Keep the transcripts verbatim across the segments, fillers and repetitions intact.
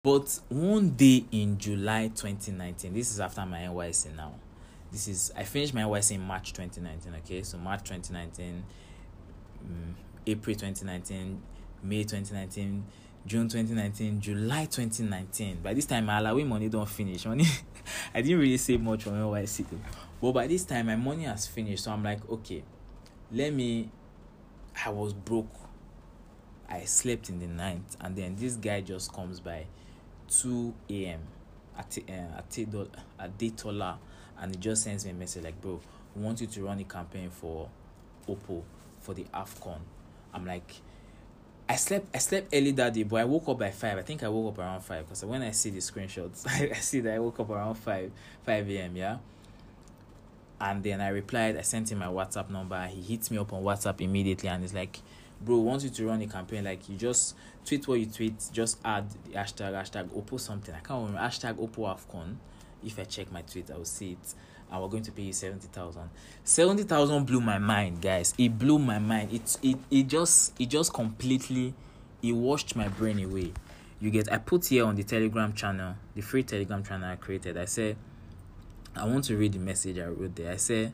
But one day in July twenty nineteen, this is after my N Y C now. This is I finished my N Y C in March twenty nineteen. Okay, so March twenty nineteen, um, April twenty nineteen, May twenty nineteen, June twenty nineteen, July twenty nineteen. By this time, my allowing money don't finish. Money, I didn't really save much from N Y C, but by this time, my money has finished. So I'm like, okay, let me. I was broke. I slept in the night, and then this guy just comes by two a.m. at uh, at at Daytola, and he just sends me a message like, bro, we want you to run a campaign for Oppo for the AFCON. I'm like, I slept I slept early that day, but I woke up by five. I think I woke up around five because when I see the screenshots, I see that I woke up around five five a.m. yeah. And then I replied, I sent him my WhatsApp number. He hits me up on WhatsApp immediately and he's like, bro, wants you to run a campaign. Like, you just tweet what you tweet, just add the hashtag, hashtag Oppo something. I can't remember, hashtag Oppo AFCON. If I check my tweet, I will see it. And we're going to pay you seventy thousand. seventy thousand blew my mind, guys. It blew my mind. It, it, it just, it just completely, it washed my brain away. You get, I put here on the Telegram channel, the free Telegram channel I created, I said, I want to read the message I wrote there. I said,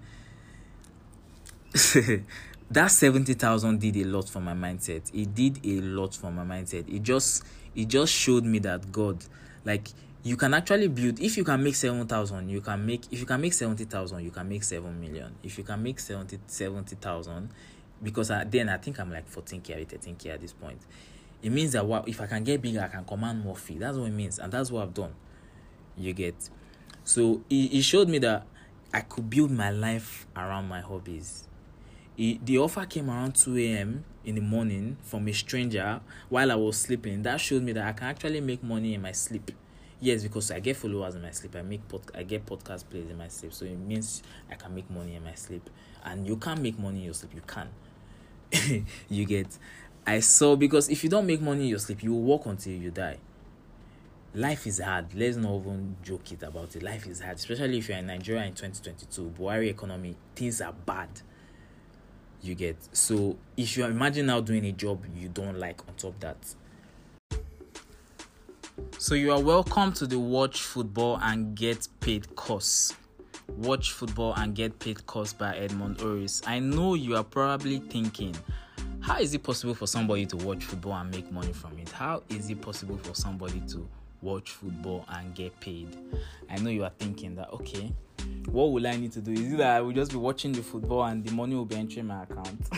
that seventy thousand did a lot for my mindset. It did a lot for my mindset. It just, it just showed me that God, like, you can actually build. If you can make seven thousand, you can make, if you can make seventy thousand, you can make seven million. If you can make seventy thousand, because I, then I think I'm like fourteen K or thirteen K at this point. It means that what, if I can get bigger, I can command more fee. That's what it means. And that's what I've done. You get. So it, it showed me that I could build my life around my hobbies. It, the offer came around two a.m. in the morning from a stranger while I was sleeping. That showed me that I can actually make money in my sleep. Yes, because I get followers in my sleep. I make pod, I get podcast plays in my sleep. So it means I can make money in my sleep. And you can't make money in your sleep. You can. You get. I saw, because if you don't make money in your sleep, you will work until you die. Life is hard. Let's not even joke it about it. Life is hard, especially if you're in Nigeria in twenty twenty-two. Buhari economy, things are bad. You get. So if you imagine now doing a job you don't like on top of that. So you are welcome to the Watch Football and Get Paid course. Watch Football and Get Paid course by Edmond Oris. I know you are probably thinking, how is it possible for somebody to watch football and make money from it? How is it possible for somebody to watch football and get paid? I know you are thinking that, okay, what will I need to do? Is it that I will just be watching the football and the money will be entering my account?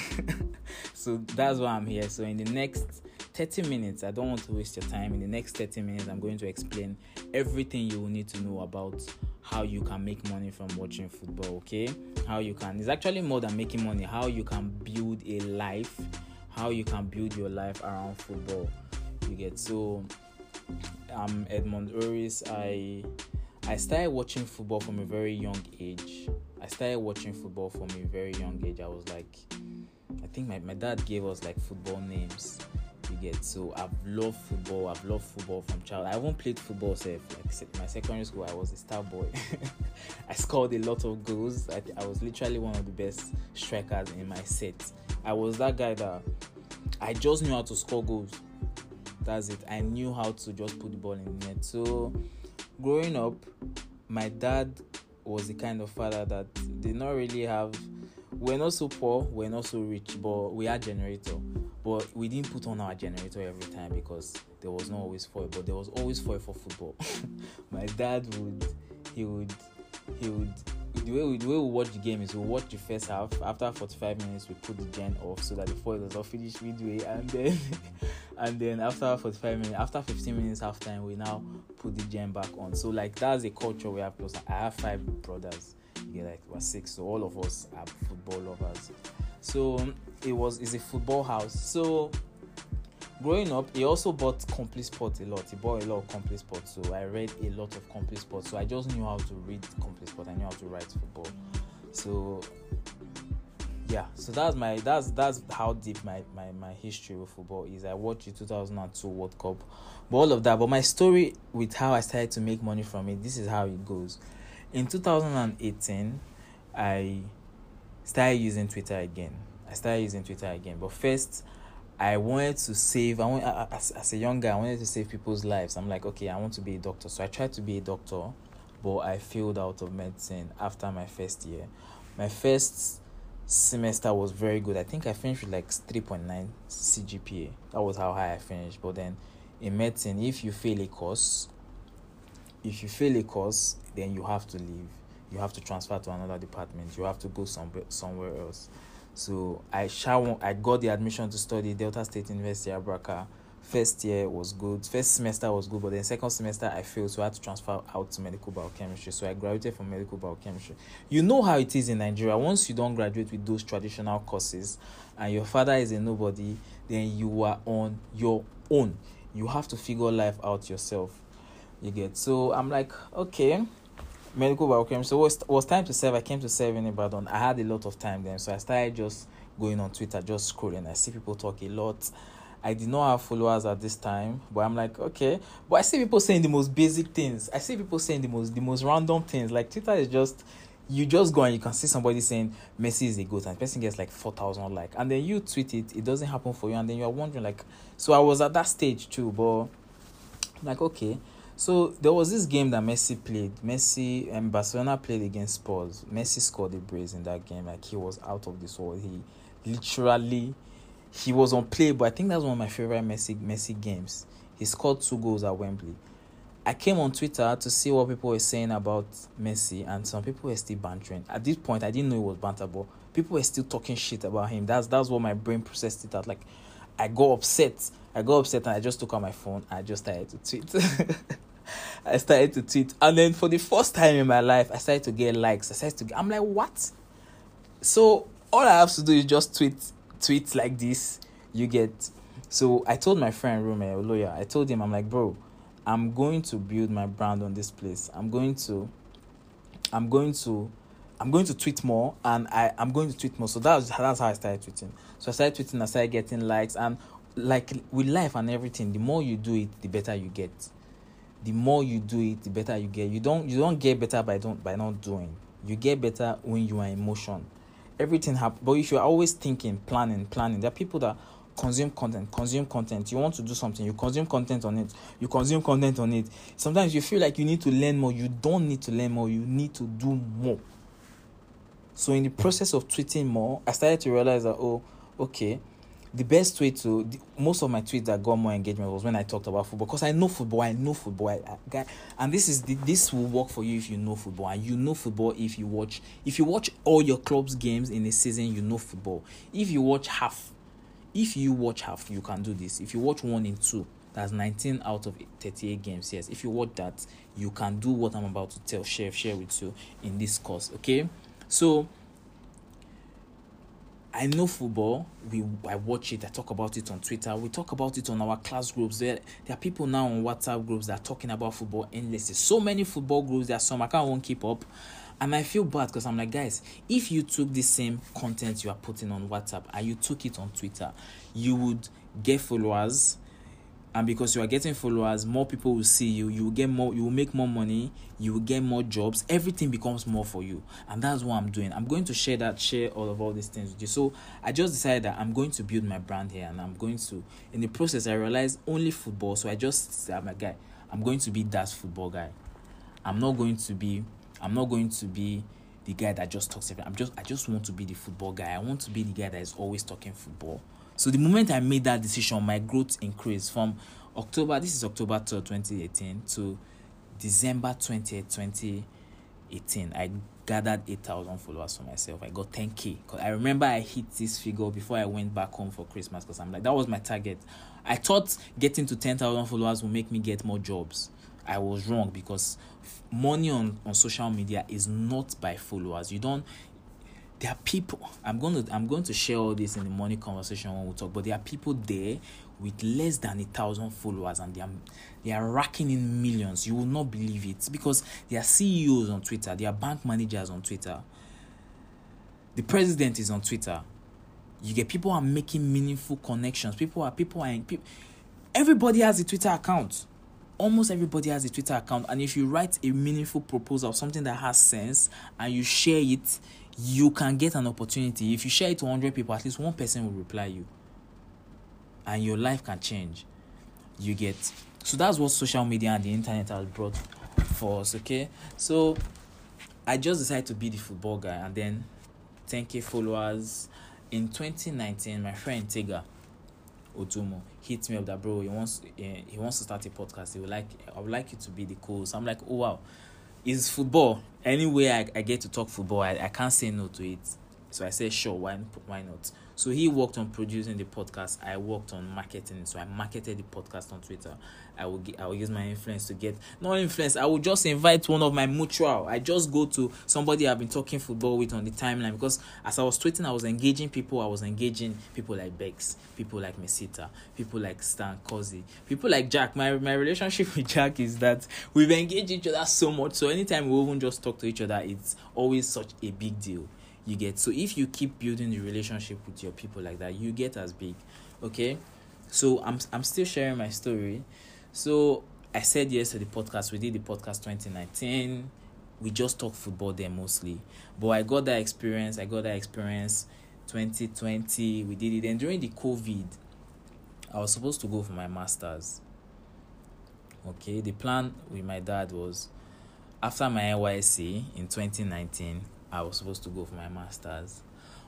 So that's why I'm here. So in the next thirty minutes, I don't want to waste your time. In the next thirty minutes, I'm going to explain everything you will need to know about how you can make money from watching football, okay? How you can, it's actually more than making money, how you can build a life, how you can build your life around football. You get. So I'm Edmond Oris. I I started watching football from a very young age. I started watching football from a very young age. I was like, I think my, my dad gave us like football names. You get. So I've loved football. I've loved football from child. I haven't played football safe. Like my secondary school, I was a star boy. I scored a lot of goals. I, I was literally one of the best strikers in my set. I was that guy that I just knew how to score goals. That's it. I knew how to just put the ball in the net. So growing up, my dad was the kind of father that did not really have, we're not so poor, we're not so rich, but we had generator. But we didn't put on our generator every time because there was not always foil, but there was always foil for football. My dad would, he would, he would, the way, we, the way we watch the game is we watch the first half. After forty-five minutes, we put the gen off so that the foil does not finish midway, and then, and then after forty-five minutes, after fifteen minutes half time, we now put the gen back on. So like that's a culture we have. Plus, I have five brothers. You get, like we're six, so all of us are football lovers. So it was it's a football house. So growing up, he also bought Complete Sports a lot. He bought a lot of Complete Sports. So I read a lot of Complete Sports. So I just knew how to read Complete Sports. I knew how to write football. So yeah, so that's my that's that's how deep my, my, my history with football is. I watched the two thousand two World Cup, but all of that. But my story with how I started to make money from it, this is how it goes. In two thousand eighteen, I started using Twitter again. I started using Twitter again. But first, I wanted to save. I want as, as a young guy, I wanted to save people's lives. I'm like, okay, I want to be a doctor. So I tried to be a doctor, but I failed out of medicine after my first year. My first semester was very good. I think I finished with like three point nine C G P A. That was how high I finished. But then in medicine, if you fail a course, if you fail a course, then you have to leave. You have to transfer to another department. You have to go somewhere somewhere else. So I shall I got the admission to study Delta State University, Abraka. First year was good. First semester was good, but then second semester I failed, so I had to transfer out to medical biochemistry. So I graduated from medical biochemistry. You know how it is in Nigeria. Once you don't graduate with those traditional courses, and your father is a nobody, then you are on your own. You have to figure life out yourself. You get. So I'm like, okay. Medical biochemistry. So it was, it was time to serve. I came to serve in Ibadan. I had a lot of time then, so I started just going on Twitter, just scrolling. I see people talk a lot. I did not have followers at this time, but I'm like, okay. But I see people saying the most basic things. I see people saying the most the most random things. Like Twitter is just, you just go and you can see somebody saying Messi is a goat, and the person gets like four thousand likes, and then you tweet it. It doesn't happen for you, and then you are wondering like. So I was at that stage too, but I'm like, okay. So there was this game that Messi played. Messi and Barcelona played against Spurs. Messi scored a brace in that game. Like, he was out of this world. He literally, he was unplayable. I think that's one of my favorite Messi Messi games. He scored two goals at Wembley. I came on Twitter to see what people were saying about Messi, and some people were still bantering. At this point, I didn't know it was banter, but people were still talking shit about him. That's that's what my brain processed it at. Like, I got upset. I got upset and I just took out my phone. I just started to tweet. I started to tweet, and then for the first time in my life, I started to get likes. I started to get, I'm like, what? So all I have to do is just tweet, tweet like this. You get. So I told my friend Rome, a lawyer. I told him, I'm like, bro, I'm going to build my brand on this place. I'm going to, I'm going to, I'm going to tweet more, and I, I'm going to tweet more. So that's that's how I started tweeting. So I started tweeting. I started getting likes, and like with life and everything, the more you do it, the better you get. The more you do it, the better you get. You don't you don't get better by don't by not doing. You get better when you are in motion. Everything happens, but if you are always thinking, planning, planning, there are people that consume content, consume content. You want to do something, you consume content on it. You consume content on it. Sometimes you feel like you need to learn more. You don't need to learn more. You need to do more. So in the process of tweeting more, I started to realize that, oh, okay, the best way to the, most of my tweets that got more engagement was when I talked about football, because I know football. I know football. I, I, and this is the, this will work for you if you know football, and you know football if you watch if you watch all your club's games in a season. You know football. If you watch half, if you watch half, you can do this. If you watch one in two, that's nineteen out of thirty-eight games. Yes, if you watch that, you can do what I'm about to tell share share with you in this course. Okay, so I know football. We I watch it. I talk about it on Twitter. We talk about it on our class groups. There, there are people now on WhatsApp groups that are talking about football endlessly. So many football groups. There are some I can't won't keep up, and I feel bad because I'm like, guys, if you took the same content you are putting on WhatsApp and you took it on Twitter, you would get followers. And because you are getting followers, more people will see you. You will get more. You will make more money. You will get more jobs. Everything becomes more for you, and that's what I'm doing. I'm going to share that, share all of all these things with you. So I just decided that I'm going to build my brand here, and I'm going to. In the process, I realized only football. So I just said, "My guy, I'm going to be that football guy. I'm not going to be. I'm not going to be the guy that just talks everything. I'm just. I just want to be the football guy. I want to be the guy that is always talking football." So the moment I made that decision, my growth increased from October, this is October third, twenty eighteen, to December twentieth, twenty eighteen. I gathered eight thousand followers for myself. I got ten K. Because I remember I hit this figure before I went back home for Christmas, because I'm like, that was my target. I thought getting to ten thousand followers would make me get more jobs. I was wrong, because money on, on social media is not by followers. You don't... There are people, I'm going to I'm going to share all this in the morning conversation when we talk, but there are people there with less than a thousand followers, and they are they are racking in millions. You will not believe it, because they are C E Os on Twitter, they are bank managers on Twitter, the president is on Twitter. You get people are making meaningful connections. People are people are in, people, everybody has a Twitter account. Almost everybody has a Twitter account, and if you write a meaningful proposal, something that has sense, and you share it, you can get an opportunity. If you share it to one hundred people, at least one person will reply you. and your life can change. You get. So that's what social media and the internet has brought for us. Okay, so I just decided to be the football guy, and then ten k followers. In twenty nineteen, my friend Tega Otomo hit me up that, bro, he wants uh, he wants to start a podcast. He would like I would like you to be the co-host. I'm like, oh wow, it's football. Anyway, I, I get to talk football, I, I can't say no to it. So I said, sure, why why not? So he worked on producing the podcast. I worked on marketing. So I marketed the podcast on Twitter. I will get, I will use my influence to get not influence. I will just invite one of my mutual. I just go to somebody I've been talking football with on the timeline, because as I was tweeting, I was engaging people. I was engaging people like Bex, people like Mesita, people like Stan Kozi, people like Jack. My my relationship with Jack is that we've engaged each other so much. So anytime we even just talk to each other, it's always such a big deal. You get. So if you keep building the relationship with your people like that, you get as big. Okay, so I'm I'm still sharing my story. So I said yes to the podcast. We did the podcast twenty nineteen. We just talk football there mostly, but I got that experience. I got that experience. twenty twenty, we did it. And during the COVID, I was supposed to go for my masters. Okay, the plan with my dad was, after my N Y S C in twenty nineteen, I was supposed to go for my masters.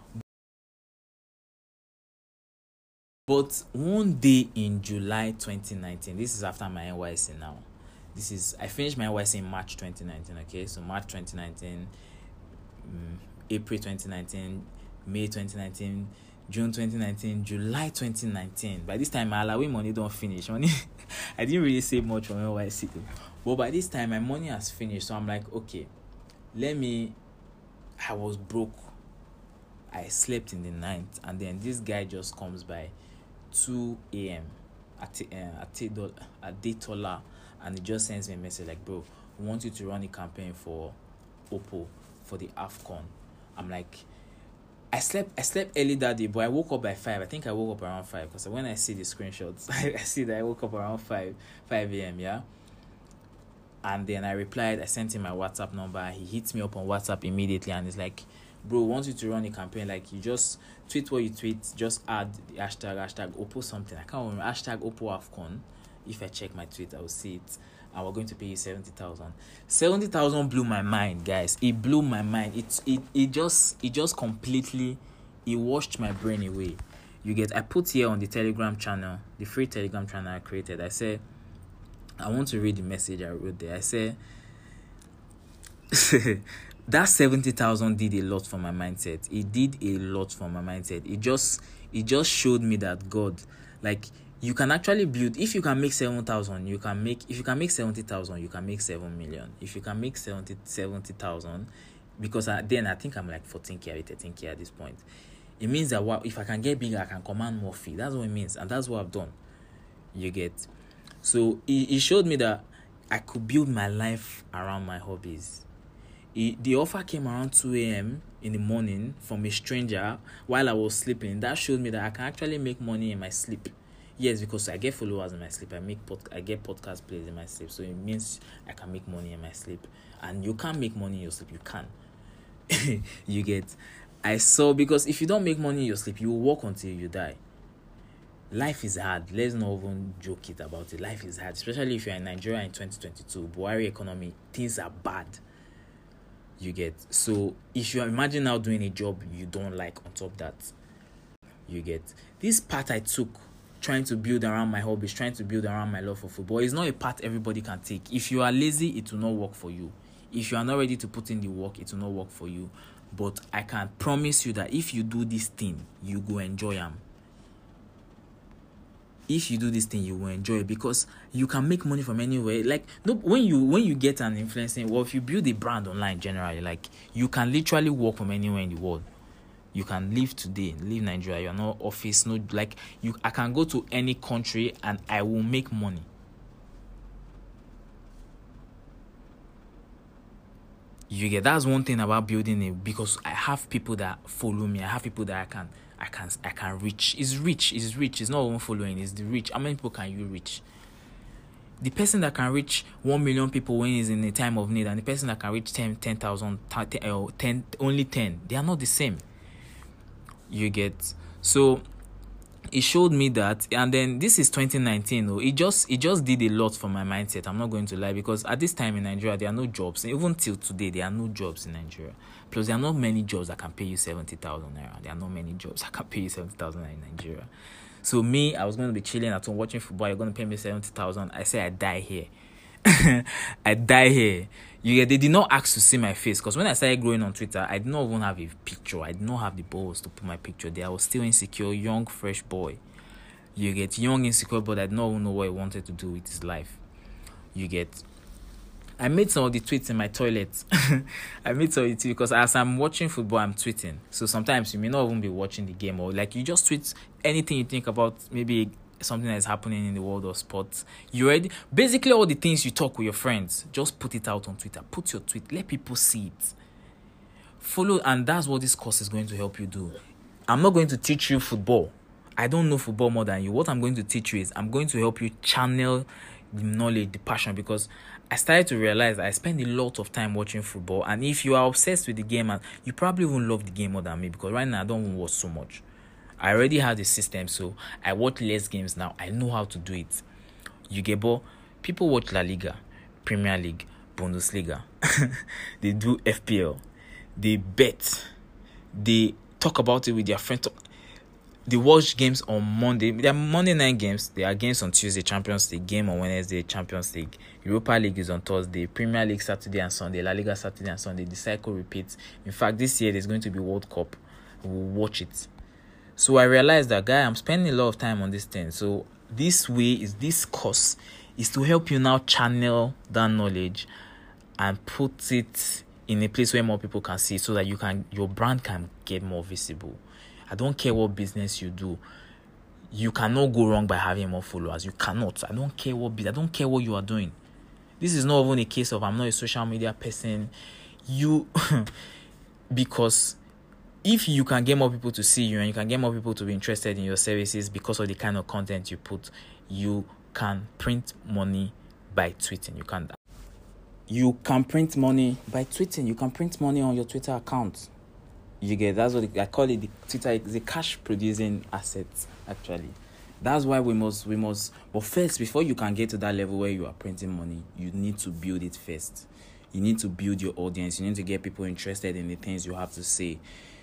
But one day in July twenty nineteen, this is after my N Y S C now. This is, I finished my N Y S C in March twenty nineteen, okay? So March twenty nineteen, um, April twenty nineteen, May twenty nineteen, June twenty nineteen, July twenty nineteen. By this time, my Alawi money don't finish. Money, I didn't really save much from N Y S C though. But by this time, my money has finished. So I'm like, okay, let me, I was broke. I slept in the night, and then this guy just comes by two a.m. at uh, at at Daytola, and he just sends me a message like, bro, we want you to run a campaign for Oppo for the AFCON. I'm like, I slept I slept early that day, but I woke up by five. I think I woke up around five, because when I see the screenshots, I see that I woke up around five a.m. yeah. And then I replied, I sent him my WhatsApp number. He hits me up on WhatsApp immediately, and he's like, bro, want you to run a campaign. Like, you just tweet what you tweet, just add the hashtag, hashtag Oppo something. I can't remember, hashtag Oppo AFCON. If I check my tweet, I will see it. And we're going to pay you seventy thousand. seventy thousand blew my mind, guys. It blew my mind. It, it, it just, it just completely, it washed my brain away. You get, I put here on the Telegram channel, the free Telegram channel I created, I said, I want to read the message I wrote there. I said, that seventy thousand did a lot for my mindset. It did a lot for my mindset. It just it just showed me that God, like, you can actually build. If you can make seven thousand, you can make, if you can make seventy thousand, you can make seven million. If you can make seventy thousand, because I, then I think I'm like fourteen k or thirteen k at this point. It means that, wow, if I can get bigger, I can command more fee. That's what it means. And that's what I've done. You get. So it, it showed me that I could build my life around my hobbies. It, the offer came around two a.m. in the morning from a stranger while I was sleeping. That showed me that I can actually make money in my sleep. Yes, because I get followers in my sleep. I make pod, I get podcast plays in my sleep. So it means I can make money in my sleep. And you can't make money in your sleep. You can. You get. I saw, because if you don't make money in your sleep, you will work until you die. Life is hard. Let's not even joke it about it. Life is hard, especially if you're in Nigeria in twenty twenty-two. Buhari economy, things are bad. You get. So if you imagine now doing a job you don't like on top of that, you get. This path I took, trying to build around my hobbies, trying to build around my love for football, is not a path everybody can take. If you are lazy, it will not work for you. If you are not ready to put in the work, it will not work for you. But I can promise you that if you do this thing, you go enjoy them. If you do this thing, you will enjoy it, because you can make money from anywhere. Like, no, when you when you get an influencing, well, if you build a brand online generally, like, you can literally work from anywhere in the world. You can live today, leave Nigeria. You're not office, no, like, you. I can go to any country and I will make money. You get. That's one thing about building it, because I have people that follow me. I have people that I can. I can I can reach. It's rich. It's rich. It's not even following. It's the reach. How many people can you reach? The person that can reach one million people when he's in a time of need, and the person that can reach ten, ten thousand, ten, only ten, they are not the same. You get. So it showed me that, and then this is twenty nineteen. Oh, it just it just did a lot for my mindset. I'm not going to lie, because at this time in Nigeria there are no jobs. Even till today there are no jobs in Nigeria. Plus there are not many jobs that can pay you seventy thousand naira. There are not many jobs that can pay you seventy thousand naira in Nigeria. So me, I was going to be chilling at home watching football. You're going to pay me seventy thousand. I say I die here. I die here. You get, they did not ask to see my face, because when I started growing on Twitter, I did not even have a picture. I did not have the balls to put my picture there. I was still insecure, young, fresh boy. You get, young, insecure, but I did not even know what he wanted to do with his life. You get, I made some of the tweets in my toilet. I made some of it because as I'm watching football, I'm tweeting. So sometimes you may not even be watching the game, or like you just tweet anything you think about, maybe something that is happening in the world of sports. You ready? Basically, all the things you talk with your friends, just put it out on Twitter. Put your tweet. Let people see it. Follow, and that's what this course is going to help you do. I'm not going to teach you football. I don't know football more than you. What I'm going to teach you is I'm going to help you channel the knowledge, the passion, because I started to realize that I spend a lot of time watching football, and if you are obsessed with the game, and you probably won't love the game more than me, because right now I don't watch so much. I already have the system, so I watch less games now. I know how to do it. You get, but people watch La Liga, Premier League, Bundesliga. They do F P L. They bet. They talk about it with their friends. They watch games on Monday. They are Monday night games. There are games on Tuesday, Champions League. Game on Wednesday, Champions League. Europa League is on Thursday. Premier League Saturday and Sunday. La Liga Saturday and Sunday. The cycle repeats. In fact, this year there's going to be World Cup. We'll watch it. So I realized that, guy, I'm spending a lot of time on this thing. So this way is this course is to help you now channel that knowledge and put it in a place where more people can see, so that you can your brand can get more visible. I don't care what business you do. You cannot go wrong by having more followers. You cannot. I don't care what I don't care what you are doing. This is not even a case of I'm not a social media person. You because if you can get more people to see you, and you can get more people to be interested in your services because of the kind of content you put, you can print money by tweeting. You can you can print money by tweeting. You can print money on your Twitter account. You get, that's what I call it. The Twitter is a cash producing asset, actually. That's why we must we must but first, before you can get to that level where you are printing money, you need to build it first. You need to build your audience. You need to get people interested in the things you have to say.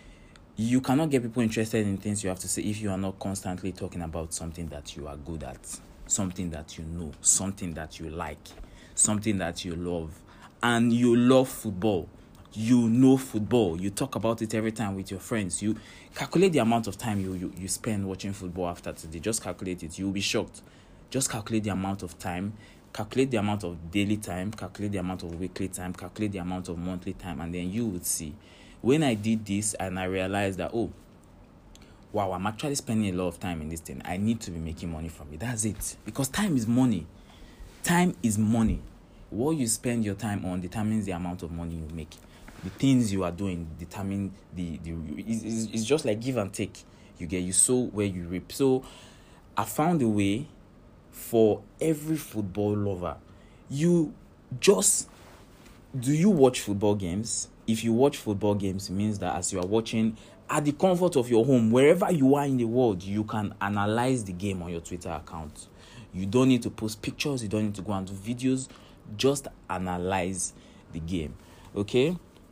You cannot get people interested in things you have to say if you are not constantly talking about something that you are good at, something that you know, something that you like, something that you love. And you love football. You know football. You talk about it every time with your friends. You calculate the amount of time you, you, you spend watching football after today. Just calculate it. You'll be shocked. Just calculate the amount of time. Calculate the amount of daily time. Calculate the amount of weekly time. Calculate the amount of monthly time. And then you would see. When I did this and I realized that, oh, wow, I'm actually spending a lot of time in this thing. I need to be making money from it. That's it. Because time is money. Time is money. What you spend your time on determines the amount of money you make. The things you are doing determine the... the it's, it's just like give and take. You get, you sow where you reap. So I found a way for every football lover. You just... Do you watch football games? If you watch football games, it means that as you are watching at the comfort of your home, wherever you are in the world, you can analyze the game on your Twitter account. You don't need to post pictures. You don't need to go and do videos. Just analyze the game. Okay?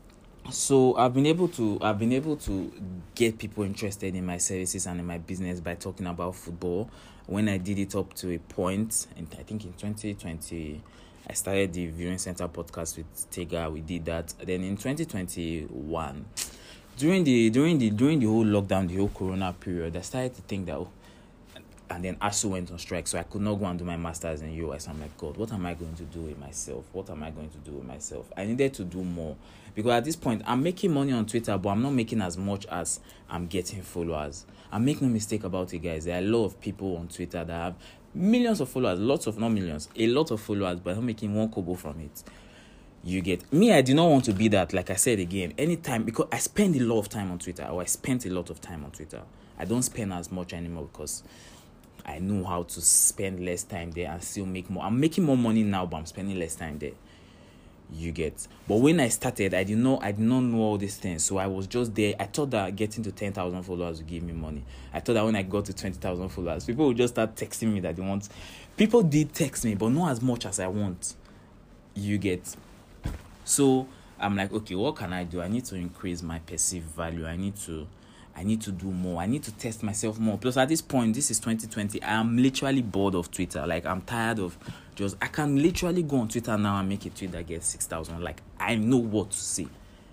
So I've been able to I've been able to get people interested in my services and in my business by talking about football. When I did it up to a point, and I think in twenty twenty, I started the Viewing Center podcast with Tega. We did that. Then in twenty twenty-one, during the during the during the whole lockdown, the whole Corona period, I started to think that, oh, and then A S U went on strike, so I could not go and do my masters in U S. I'm like, God, what am I going to do with myself? What am I going to do with myself? I needed to do more, because at this point, I'm making money on Twitter, but I'm not making as much as I'm getting followers. And make no mistake about it, guys. There are a lot of people on Twitter that have millions of followers, lots of, not millions, a lot of followers, but I'm making one kobo from it. You get me. I do not want to be that. Like I said again, anytime, because I spend a lot of time on Twitter, or I spent a lot of time on Twitter. I don't spend as much anymore because I know how to spend less time there and still make more. I'm making more money now, but I'm spending less time there. You get. But when I started, I did not I did not know all these things. So I was just there. I thought that getting to ten thousand followers would give me money. I thought that when I got to twenty thousand followers, people would just start texting me that they want. People did text me, but not as much as I want. You get. So I'm like, okay, what can I do? I need to increase my perceived value. I need to I need to do more. I need to test myself more. Plus, at this point, this is twenty twenty. I am literally bored of Twitter. Like, I'm tired of just... I can literally go on Twitter now and make a tweet that gets six thousand. Like, I know what to say.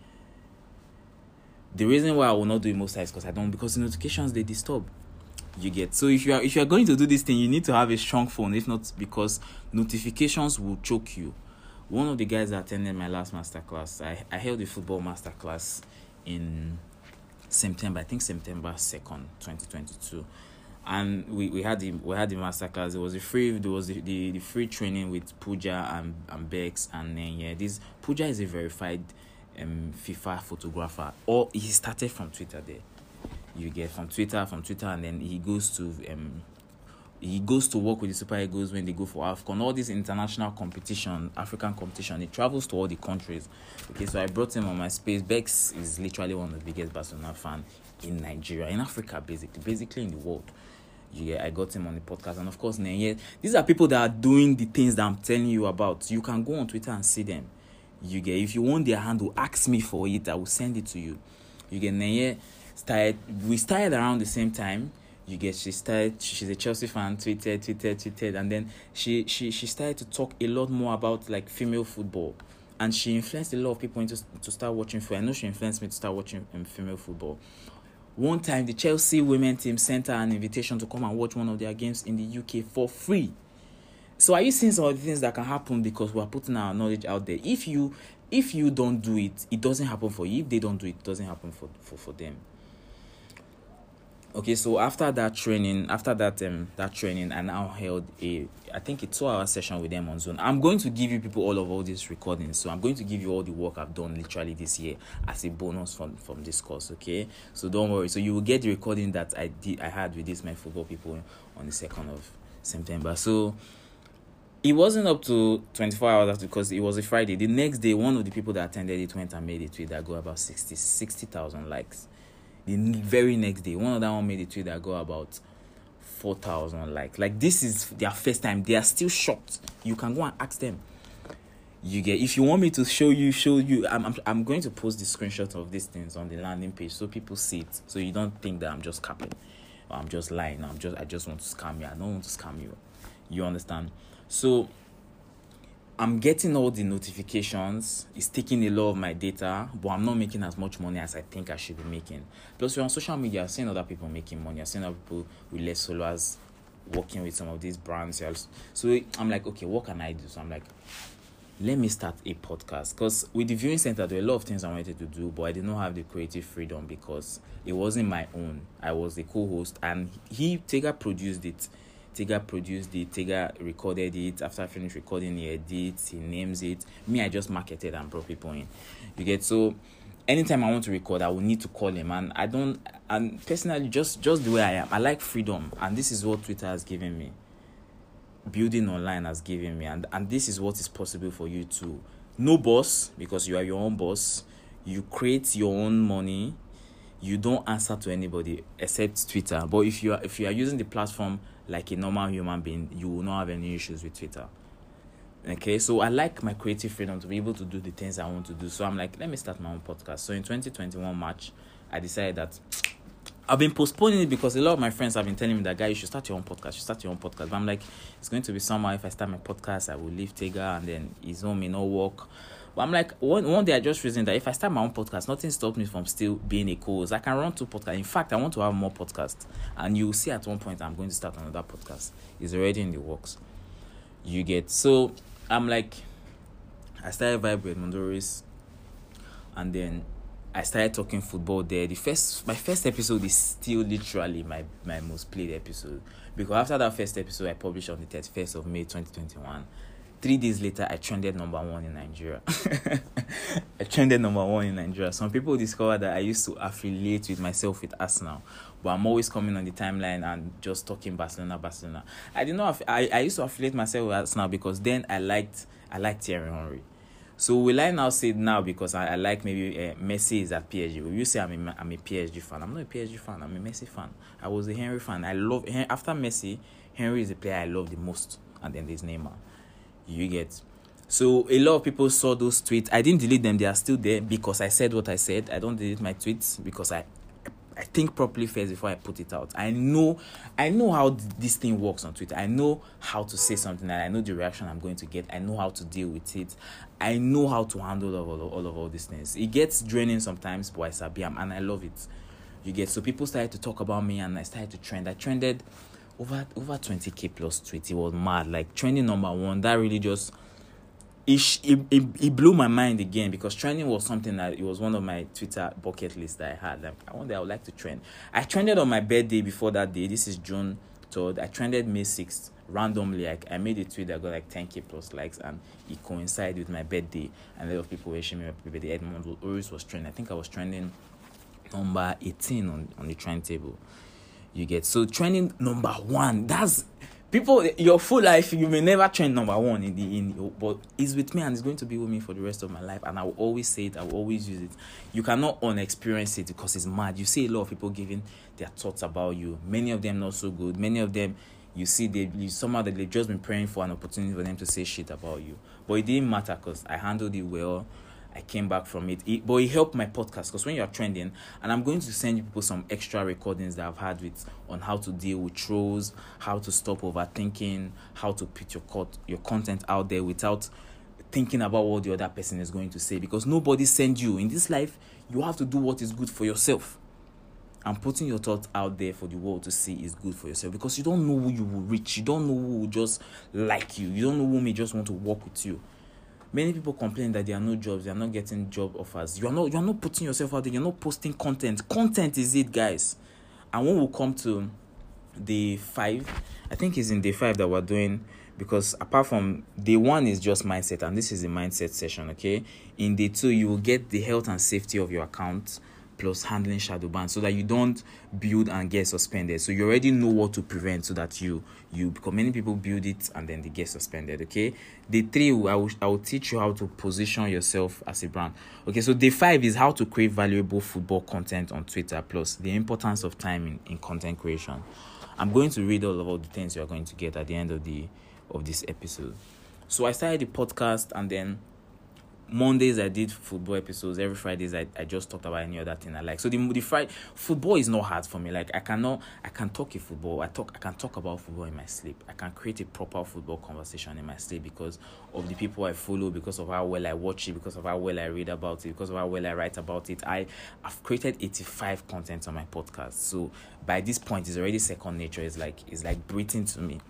The reason why I will not do it most times is because I don't... Because the notifications, they disturb. You get. So, if you are if you are going to do this thing, you need to have a strong phone. If not, because notifications will choke you. One of the guys that attended my last masterclass, I, I held a football masterclass in... September, I think September second, twenty twenty-two, and we, we had the we had the masterclass. It was a free there was the, the, the free training with Pooja and, and Bex, and then yeah, this Pooja is a verified um FIFA photographer. Or he started from Twitter there. You get from Twitter, from Twitter, and then he goes to um he goes to work with the Super Eagles when they go for AFCON, all this international competition, African competition. He travels to all the countries. Okay, so I brought him on my space. Bex is literally one of the biggest Barcelona fans in Nigeria, in Africa, basically, basically in the world. Yeah, I got him on the podcast, and of course, yeah, these are people that are doing the things that I'm telling you about. You can go on Twitter and see them. You get. If you want their handle, ask me for it. I will send it to you. You get. Neye started. We started around the same time. You get. She started. She's a Chelsea fan. Tweeted, tweeted, tweeted, and then she she she started to talk a lot more about like female football, and she influenced a lot of people into to start watching football. I know she influenced me to start watching um, female football. One time, the Chelsea women team sent her an invitation to come and watch one of their games in the U K for free. So are you seeing some of the things that can happen because we are putting our knowledge out there? If you if you don't do it, it doesn't happen for you. If they don't do it, it doesn't happen for, for, for them. Okay, so after that training, after that um that training, I now held a I think a two-hour session with them on Zoom. I'm going to give you people all of all these recordings. So I'm going to give you all the work I've done literally this year as a bonus from, from this course, okay? So don't worry. So you will get the recording that I did I had with these my football people on the second of September. So it wasn't up to twenty-four hours after because it was a Friday. The next day, one of the people that attended it went and made a tweet that got about sixty thousand likes. The very next day, one of them one made a tweet that got about four thousand likes. Like, this is their first time. They are still shocked. You can go and ask them. You get. If you want me to show you, show you. I'm, I'm, I'm going to post the screenshot of these things on the landing page so people see it. So you don't think that I'm just capping or I'm just lying. I'm just, I just want to scam you. I don't want to scam you. You understand? So I'm getting all the notifications. It's taking a lot of my data, but I'm not making as much money as I think I should be making. Plus, we're on social media, I've seen other people making money. I've seen other people with less followers working with some of these brands. So I'm like, okay, what can I do? So I'm like, let me start a podcast. Because with the viewing center, there were a lot of things I wanted to do, but I did not have the creative freedom because it wasn't my own. I was the co-host, and he, Tega, produced it. Tega produced it, Tega recorded it. After I finished recording, he edits, he names it. Me, I just marketed and brought people in. You get. So anytime I want to record, I will need to call him. And I don't, and personally, just, just the way I am, I like freedom. And this is what Twitter has given me. Building online has given me. And, and this is what is possible for you too. No boss, because you are your own boss. You create your own money. You don't answer to anybody except Twitter. But if you are if you are using the platform like a normal human being, you will not have any issues with Twitter. Okay, so I like my creative freedom to be able to do the things I want to do. So I'm like, let me start my own podcast. So in twenty twenty-one March, I decided that I've been postponing it because a lot of my friends have been telling me that, guy, you should start your own podcast. You should start your own podcast. But I'm like, it's going to be somehow if I start my podcast, I will leave Tega and then his home may not work. But I'm like, one, one day I just reasoned that if I start my own podcast, nothing stops me from still being a co-host. I can run two podcasts. In fact, I want to have more podcasts. And you'll see at one point I'm going to start another podcast. It's already in the works. You get. So I'm like, I started Vibe with Mondoris. And then I started talking football there. The first, my first episode is still literally my, my most played episode. Because after that first episode, I published on the thirty-first of May twenty twenty-one. Three days later, I trended number one in Nigeria. I trended number one in Nigeria. Some people discovered that I used to affiliate with myself with Arsenal, but I'm always coming on the timeline and just talking Barcelona, Barcelona. I did not. I, I used to affiliate myself with Arsenal because then I liked I liked Thierry Henry. So will I now say now because I, I like maybe uh, Messi is at P S G? Will you say I'm a, I'm a P S G fan? I'm not a P S G fan. I'm a Messi fan. I was a Henry fan. I love after Messi, Henry is the player I love the most, and then there's Neymar. You get. So a lot of people saw those tweets. I didn't delete them. They are still there because I said what I said. I don't delete my tweets because I I think properly first before I put it out. I know I know how this thing works on Twitter. I know how to say something and I know the reaction I'm going to get. I know how to deal with it. I know how to handle all of all, of all these things. It gets draining sometimes, but I sabi am, and I love it. You get. So people started to talk about me and I started to trend. I trended over over twenty k plus tweets. It was mad. Like trending number one. That really just It, it, it, it blew my mind again because trending was something that it was one of my Twitter bucket lists that I had. Like, I one day I would like to trend. I trended on my birthday before that day. This is June third. I trended May sixth randomly. I, I made a tweet that got like ten k plus likes and it coincided with my birthday. And a lot of people were wishing me happy birthday. Edmond Oris was trending. I think I was trending number eighteen on, on the trend table. You get. So trending number one. That's... People, your full life, you may never trend number one in the in, but it's with me and it's going to be with me for the rest of my life. And I will always say it. I will always use it. You cannot unexperience it because it's mad. You see a lot of people giving their thoughts about you. Many of them not so good. Many of them, you see, they you, somehow they've just been praying for an opportunity for them to say shit about you. But it didn't matter because I handled it well. I came back from it. it but it helped my podcast because when you're trending, and I'm going to send you people some extra recordings that I've had with on how to deal with trolls, how to stop overthinking, how to put your cut, your content out there without thinking about what the other person is going to say, because nobody sent you. In this life, you have to do what is good for yourself. And putting your thoughts out there for the world to see is good for yourself, because you don't know who you will reach. You don't know who will just like you. You don't know who may just want to work with you. Many people complain that there are no jobs, they are not getting job offers. You are not you are not putting yourself out there, you're not posting content. Content is it, guys. And when we come to day five, I think it's in day five that we're doing, because apart from day one is just mindset, and this is the mindset session, okay? In day two, you will get the health and safety of your account plus handling shadow ban, so that you don't build and get suspended. So you already know what to prevent, so that you you because many people build it and then they get suspended. Okay, day three, I will I will teach you how to position yourself as a brand. Okay, so day five is how to create valuable football content on Twitter, plus the importance of time in, in content creation. I'm going to read all about the things you are going to get at the end of the of this episode. So I started the podcast, and then Mondays I did football episodes. Every Fridays I, I just talked about any other thing I like. So the the Friday football is not hard for me. Like I cannot I can talk a football. I talk I can talk about football in my sleep. I can create a proper football conversation in my sleep because of the people I follow, because of how well I watch it, because of how well I read about it, because of how well I write about it. I I've created eighty-five contents on my podcast. So by this point it's already second nature. It's like it's like breathing to me.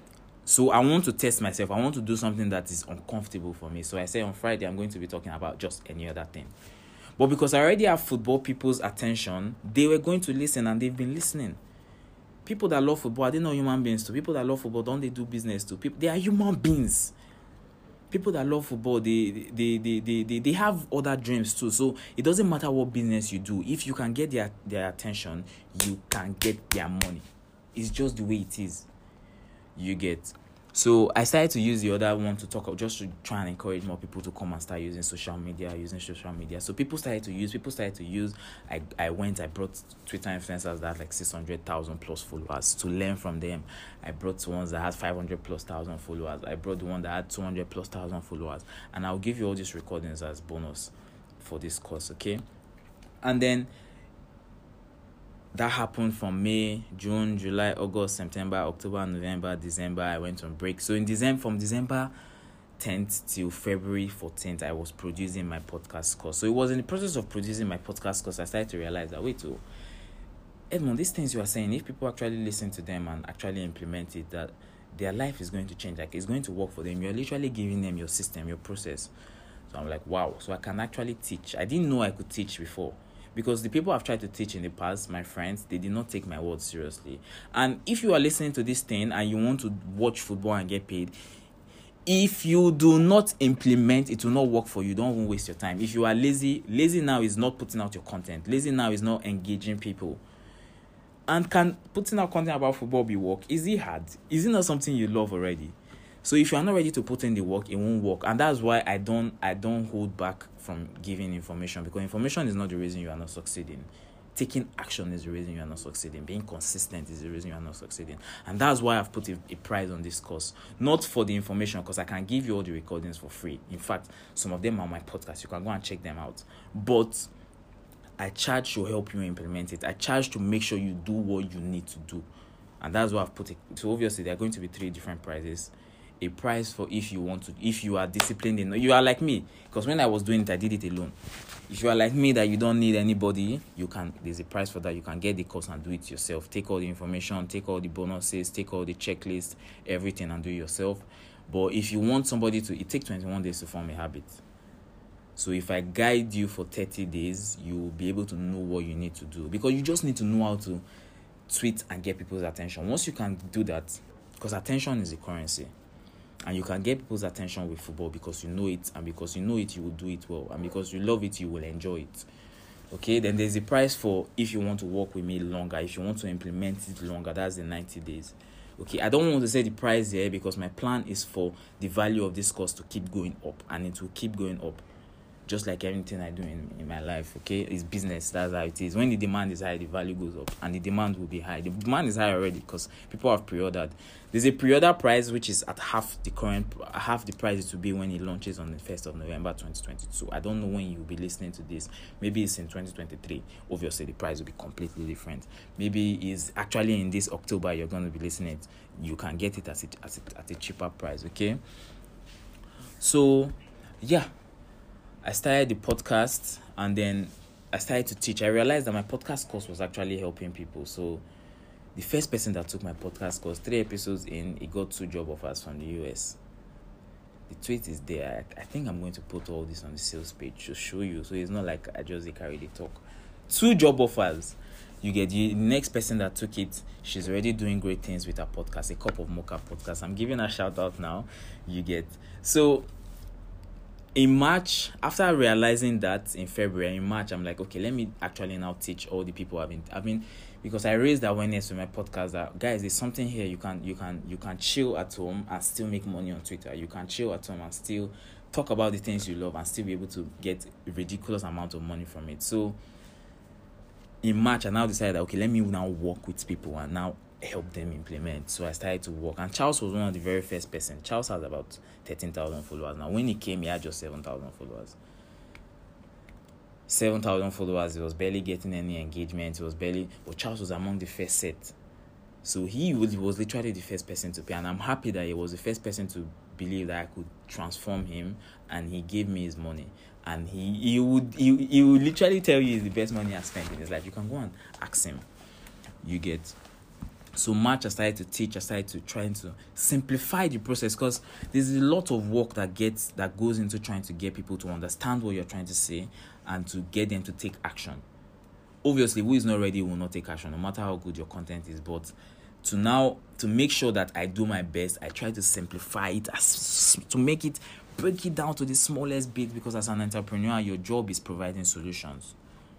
So I want to test myself. I want to do something that is uncomfortable for me. So I say on Friday, I'm going to be talking about just any other thing. But because I already have football people's attention, they were going to listen, and they've been listening. People that love football, are they not human beings too? People that love football, don't they do business too? People, they are human beings. People that love football, they, they, they, they, they, they have other dreams too. So it doesn't matter what business you do. If you can get their, their attention, you can get their money. It's just the way it is. You get. So I started to use the other one to talk, just to try and encourage more people to come and start using social media, using social media. So people started to use, people started to use. I, I went, I brought Twitter influencers that had like six hundred thousand plus followers to learn from them. I brought ones that had five hundred plus thousand followers. I brought the one that had two hundred plus thousand followers. And I'll give you all these recordings as bonus for this course, okay? And then that happened from May, June, July, August, September, October, November, December. I went on break. So in December, from December tenth till February fourteenth, I was producing my podcast course. So it was in the process of producing my podcast course, I started to realize that, wait, oh, Edmond, these things you are saying, if people actually listen to them and actually implement it, that their life is going to change. Like, it's going to work for them. You're literally giving them your system, your process. So I'm like, wow. So I can actually teach. I didn't know I could teach before. Because the people I've tried to teach in the past, my friends, they did not take my words seriously. And if you are listening to this thing and you want to watch football and get paid, if you do not implement, it will not work for you. Don't even waste your time. If you are lazy, lazy now is not putting out your content. Lazy now is not engaging people. And can putting out content about football be work? Is it hard? Is it not something you love already? So if you are not ready to put in the work, it won't work. And that's why I don't I don't hold back from giving information, because information is not the reason you are not succeeding. Taking action is the reason you are not succeeding. Being consistent is the reason you are not succeeding. And that's why I've put a, a price on this course. Not for the information, because I can give you all the recordings for free. In fact, some of them are on my podcast. You can go and check them out. But I charge to help you implement it. I charge to make sure you do what you need to do. And that's why I've put it. So obviously, there are going to be three different prices. A price for if you want to, if you are disciplined enough. You are like me, because when I was doing it, I did it alone. If you are like me, that you don't need anybody, you can. There's a price for that. You can get the course and do it yourself. Take all the information, take all the bonuses, take all the checklists, everything, and do it yourself. But if you want somebody to, it takes twenty-one days to form a habit. So if I guide you for thirty days, you will be able to know what you need to do, because you just need to know how to tweet and get people's attention. Once you can do that, because attention is a currency. And you can get people's attention with football because you know it, and because you know it, you will do it well, and because you love it, you will enjoy it. Okay, then there's a price for if you want to work with me longer, if you want to implement it longer, that's the ninety days. Okay, I don't want to say the price here, because my plan is for the value of this course to keep going up, and it will keep going up. Just like everything I do in, in my life, okay? It's business, that's how it is. When the demand is high, the value goes up, and the demand will be high. The demand is high already because people have pre-ordered. There's a pre-order price which is at half the current, half the price it will be when it launches on the first of November twenty twenty-two. I don't know when you'll be listening to this. Maybe it's in twenty twenty-three. Obviously, the price will be completely different. Maybe it's actually in this October you're going to be listening. You can get it at a, at a, at a cheaper price, okay? So, yeah. I started the podcast, and then I started to teach. I realized that my podcast course was actually helping people. So the first person that took my podcast course, three episodes in, he got two job offers from the U S. The tweet is there. I, I think I'm going to put all this on the sales page to show you. So it's not like I just carry the talk. Two job offers. You get the next person that took it. She's already doing great things with her podcast, a Cup of Mocha podcast. I'm giving her a shout out now. You get. So in March, after realizing that in February, in March, I'm like, okay, let me actually now teach all the people I've been, I've been, because I raised awareness with my podcast that, guys, there's something here. You can, you can, you can chill at home and still make money on Twitter. You can chill at home and still talk about the things you love and still be able to get a ridiculous amount of money from it. So in March, I now decided, okay, let me now work with people and now help them implement. So I started to work, and Charles was one of the very first person. Charles has about thirteen thousand followers now. When he came, he had just seven thousand followers. seven thousand followers. He was barely getting any engagement. He was barely, but Charles was among the first set. So he was, he was literally the first person to pay, and I'm happy that he was the first person to believe that I could transform him, and he gave me his money. And he he would he, he would literally tell you it's the best money I spent in his life. You can go and ask him. You get. So March, I started to teach. I started to trying to simplify the process, because there's a lot of work that gets that goes into trying to get people to understand what you're trying to say and to get them to take action. Obviously, who is not ready will not take action, no matter how good your content is. But to now to make sure that I do my best, I try to simplify it as to make it break it down to the smallest bit, because as an entrepreneur, your job is providing solutions.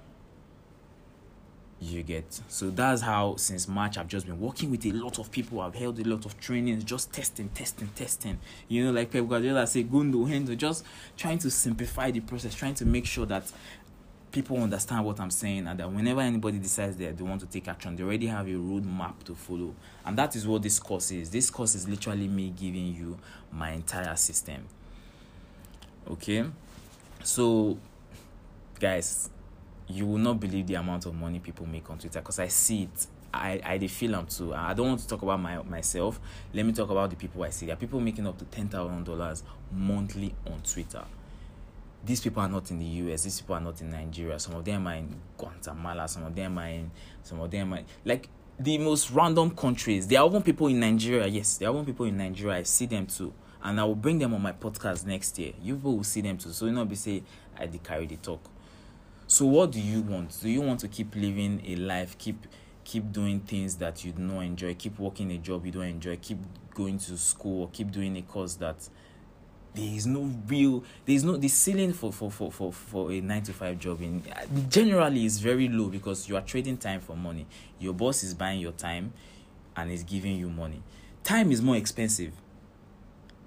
You get. So that's how since March I've just been working with a lot of people. I've held a lot of trainings, just testing, testing, testing. You know, like Pep Guardiola say, Gundo, Hendo, just trying to simplify the process, trying to make sure that people understand what I'm saying, and that whenever anybody decides that they want to take action, they already have a roadmap to follow. And that is what this course is. This course is literally me giving you my entire system. Okay? So, guys, you will not believe the amount of money people make on Twitter, because I see it. I, I they feel them too. I don't want to talk about my myself. Let me talk about the people I see. There are people making up to ten thousand dollars monthly on Twitter. These people are not in the U S. These people are not in Nigeria. Some of them are in Guatemala. Some of them are in, some of them are like the most random countries. There are even people in Nigeria. Yes, there are even people in Nigeria. I see them too. And I will bring them on my podcast next year. You people will see them too. So you not be say, I did carry the talk. So what do you want? Do you want to keep living a life, keep keep doing things that you don't enjoy, keep working a job you don't enjoy, keep going to school, or keep doing a course that there is no real, there is no, the ceiling for, for, for, for, for a nine to five job in generally is very low, because you are trading time for money. Your boss is buying your time and is giving you money. Time is more expensive.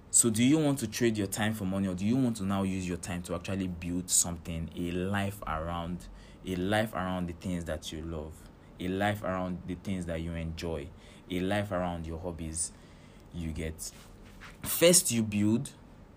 So do you want to trade your time for money, or do you want to now use your time to actually build something, a life around, a life around the things that you love, a life around the things that you enjoy, a life around your hobbies? You get. First you build,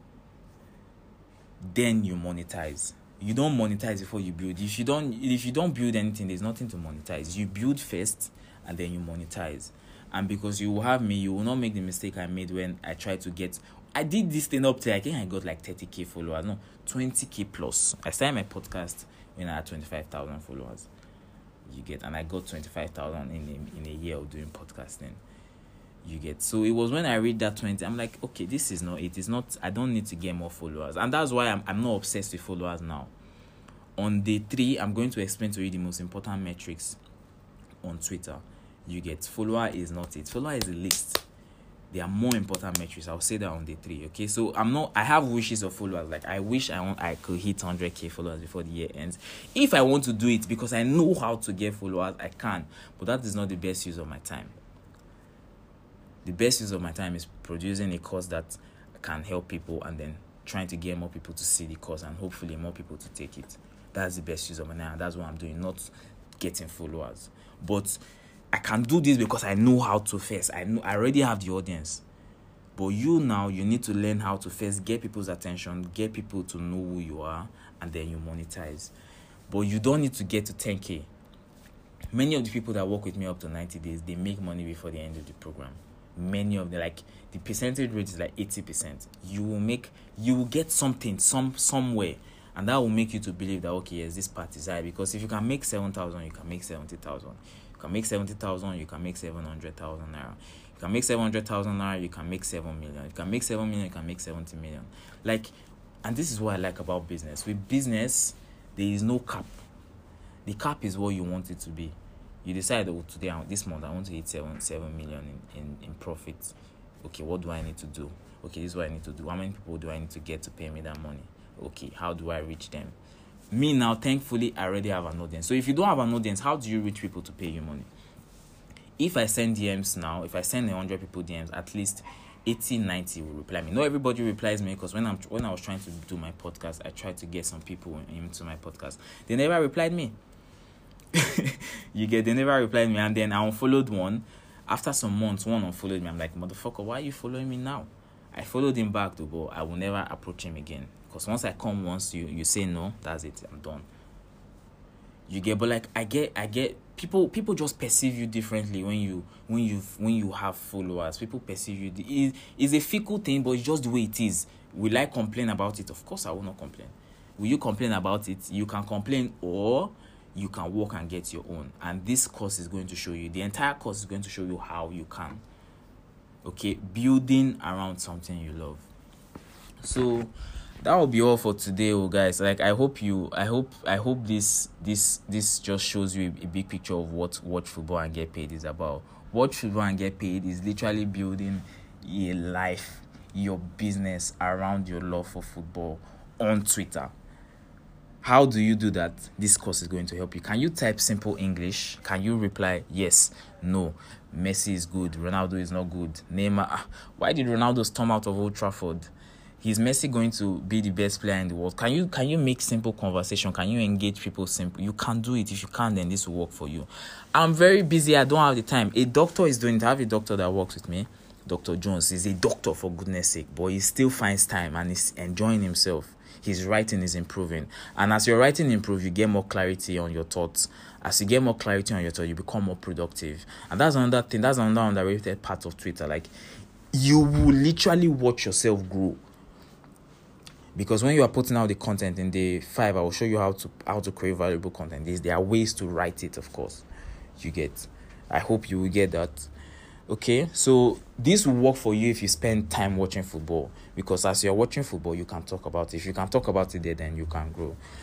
then you monetize. You don't monetize before you build. If you don't, if you don't build anything, there's nothing to monetize. You build first, and then you monetize. And because you will have me, you will not make the mistake I made when I tried to get. I did this thing up to, I think I got like thirty k followers, no, twenty k plus. I started my podcast when I had twenty-five thousand followers. You get, and I got twenty-five thousand in a, in a year of doing podcasting. You get. So it was when I read that twenty, I'm like, okay, this is not it. It's not, I don't need to get more followers. And that's why I'm, I'm not obsessed with followers now. On day three, I'm going to explain to you the most important metrics on Twitter. You get. Follower is not it. Follower is a list. There are more important metrics. I'll say that on day three. Okay. So I'm not, I have wishes of followers. Like I wish I want, I could hit one hundred k followers before the year ends. If I want to do it because I know how to get followers, I can. But that is not the best use of my time. The best use of my time is producing a course that can help people, and then trying to get more people to see the course, and hopefully more people to take it. That's the best use of my time. That's what I'm doing, not getting followers. But I can do this because I know how to first. I know I already have the audience. But you now, you need to learn how to first get people's attention, get people to know who you are, and then you monetize. But you don't need to get to ten k. Many of the people that work with me up to ninety days, they make money before the end of the program. Many of them, like the percentage rate is like eighty percent. You will make, you will get something, some somewhere, and that will make you to believe that, okay, yes, this part is high. Because if you can make seven thousand, you can make seventy thousand. You can make seventy thousand, you can make seven hundred thousand naira. You can make seven hundred thousand naira, you can make seven million. You can make seven million, you can make seventy million. Like, and this is what I like about business. With business, there is no cap. The cap is what you want it to be. You decide, oh, today, this month, I want to hit seven, seven million in, in, in profit. Okay, what do I need to do? Okay, this is what I need to do. How many people do I need to get to pay me that money? Okay, how do I reach them? Me now, thankfully, I already have an audience. So if you don't have an audience, how do you reach people to pay you money? If I send D Ms now, if I send one hundred people D Ms, at least eighty, ninety will reply me. Not everybody replies me, because when I'm when I was trying to do my podcast, I tried to get some people into my podcast. They never replied me. You get, they never replied me, and then I unfollowed one. After some months, one unfollowed me. I'm like, motherfucker, why are you following me now? I followed him back though, but I will never approach him again. Because once I come once, you you say no, that's it, I'm done. You get, but like I get, I get people. People just perceive you differently when you when you when you have followers. People perceive you. It, it's a fickle thing, but it's just the way it is. Will I complain about it? Of course, I will not complain. Will you complain about it? You can complain, or you can work and get your own. And this course is going to show you. The entire course is going to show you how you can. Okay, building around something you love. So that will be all for today, oh guys. Like I hope you, I hope, I hope this, this, this just shows you a, a big picture of what Watch Football and Get Paid is about. Watch Football and Get Paid is literally building a life, your business around your love for football on Twitter. How do you do that? This course is going to help you. Can you type simple English? Can you reply yes, no? Messi is good, Ronaldo is not good. Neymar, ah, why did Ronaldo storm out of Old Trafford? Is Messi going to be the best player in the world? Can you can you make simple conversation? Can you engage people simple? You can do it. If you can, then this will work for you. I'm very busy. I don't have the time. A doctor is doing it. I have a doctor that works with me. Doctor Jones is a doctor, for goodness sake, but he still finds time and he's enjoying himself. His writing is improving. And as your writing improves, you get more clarity on your thoughts. As you get more clarity on your thoughts, you become more productive. And that's another thing. That's another underrated part of Twitter. Like, you will literally watch yourself grow. Because when you are putting out the content in day five, I will show you how to how to create valuable content. There's, there are ways to write it, of course. You get. I hope you will get that. Okay, so this will work for you if you spend time watching football, because as you're watching football, you can talk about it. If you can talk about it there, then you can grow.